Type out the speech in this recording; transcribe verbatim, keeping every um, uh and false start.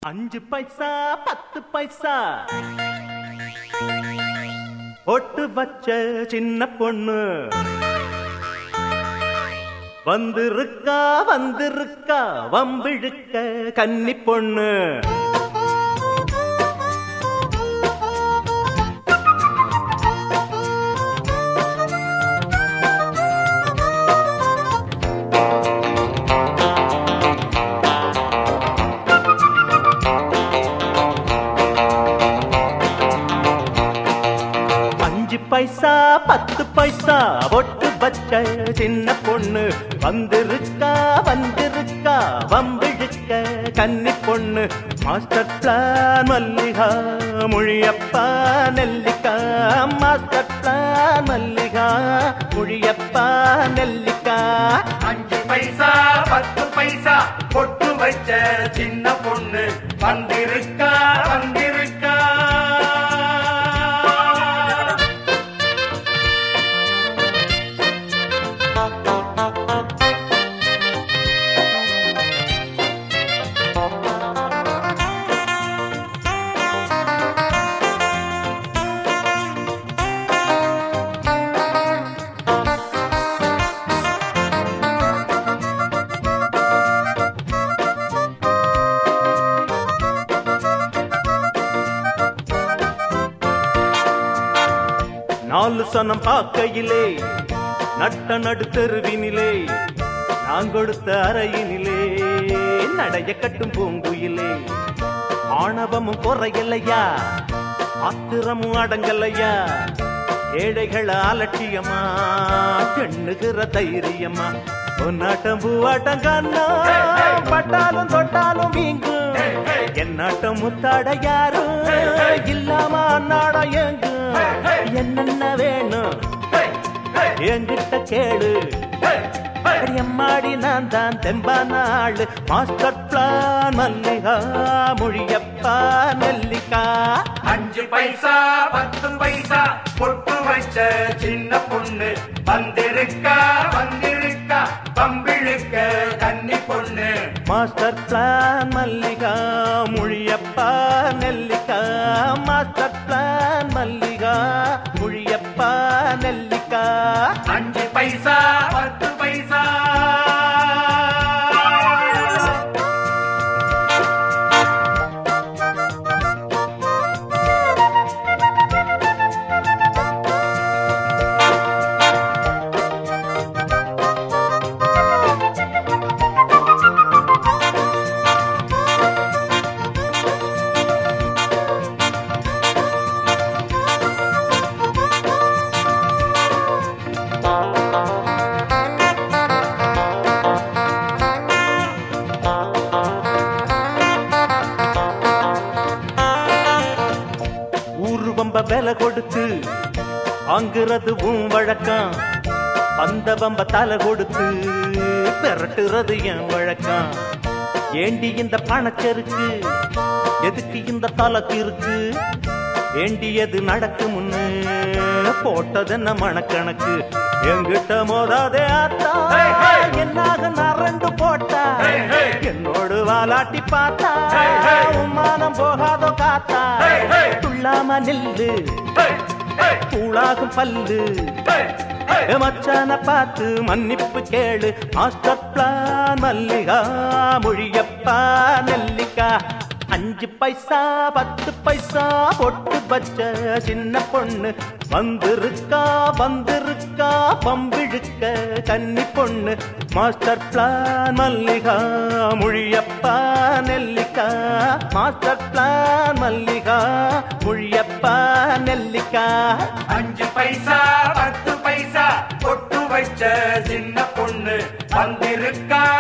அஞ்சு பைசா பத்து பைசா ஒட்டு வச்ச சின்ன பொண்ணு வந்திருக்கா வந்திருக்கா வம்பிழுக்க கன்னி பொண்ணு. அஞ்சு பைசா பத்து பைசா ஒட்டு வச்ச சின்ன பொண்ணு வந்திருக்கா வந்திருக்கா வம்பிழுக்க கன்னி பொண்ணு. மாஸ்டர் பிளான் மல்லிகா மொழியப்பா நெல்லிக்கா. மாஸ்டர் பிளான் மல்லிகா மொழியப்பா நெல்லிக்கா. அஞ்சு பைசா பத்து பைசா ஒட்டு வச்ச சின்ன பொண்ணு வந்திருக்கா வந்திருக்கா. நாலு சனம் பார்க்கையிலே நட்ட நடு தெருவினிலே நான் கொடுத்த அறையினிலே நடைய கட்டும் பூங்குயிலே. ஆணவமும் குறையலையா ஆத்திரமும் அடங்கலையா ஏழைகள் அலட்சியமா எண்ணுகிற தைரியமா. பொன்னாட்டம் பூவாட்டம் கண்ணா பட்டாலும் தொட்டாலும் வீங்கும் என்னாட்டம் முத்தாட யாரும் இல்லாம அன்னாட எங்கும். என்னென்ன வேணும் என்கிட்ட கேளு அம்மாடி நான் தான் தெம்பான ஆளு. மாஸ்டர் பிளான் மல்லிகா மொழியப்பா நெல்லிக்கா. அஞ்சு பைசா பத்து பைசா பொட்டு வச்ச சின்ன பொண்ணு வந்திருக்கா வந்திருக்கா பம்பிழுக்க கன்னி பொண்ணு. மாஸ்டர் பிளான் மல்லிகா மொழியப்பா நெல்லிக்கா. மாஸ்டர் பிளான் மல்லிகா மொழியப்பா நெல்லிக்கா. அஞ்சு பைசா பத்து பைசா. வம்ப விலை கொடுத்து வாங்குறது உன் வழக்கம். அந்த வம்ப தலை கொடுத்து பெரட்டுறது என் வழக்கம். ஏண்டி இந்த பணச்சருக்கு எதுக்கு இந்த தலக்கு இருக்கு வேண்டியது நடக்கு முன்னு போட்டது என்ன மனக்கணக்கு. எங்கிட்ட மோதாதே ஆத்தா என்னாக நரண்டு போட்டா என்னோடு வாலாட்டி பார்த்தா மானம் போகாதோ காத்தா. துள்ளாம நில்லு கூழாகும் பல்லு மச்சான பார்த்து மன்னிப்பு கேளு. மாஸ்டர் பிளான் மல்லிகா மொழியப்பா நெல்லிக்கா. அஞ்சு பைசா பத்து பைசா பொட்டு பச்ச சின்ன பொண்ணு வந்திருக்கா வந்திருக்கா பம்பிழுக்க கன்னி பொண்ணு. மாஸ்டர் பிளான் மல்லிகா மொழியப்பா நெல்லிக்கா. மாஸ்டர் பிளான் மல்லிகா மொழியப்பா நெல்லிக்கா. அஞ்சு பைசா பத்து பைசா பொட்டு வச்ச சின்ன பொண்ணு வந்திருக்கா